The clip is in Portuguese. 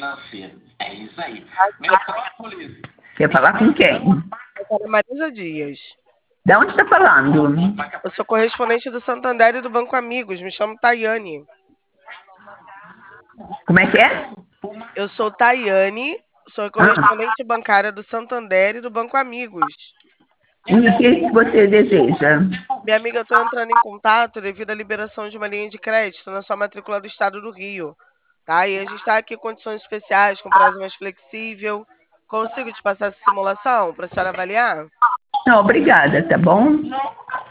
Quer falar com quem? Eu Marisa Dias. De onde está falando? Eu sou correspondente do Santander e do Banco Amigos. Me chamo Tayane. Como é que é? Eu sou Tayane, sou correspondente bancária do Santander e do Banco Amigos. E o que você deseja? Minha amiga, eu estou entrando em contato devido à liberação de uma linha de crédito na sua matrícula do Estado do Rio. Tá? E a gente está aqui em condições especiais, com prazo mais flexível. Consigo te passar essa simulação para a senhora avaliar? Não, obrigada, tá bom?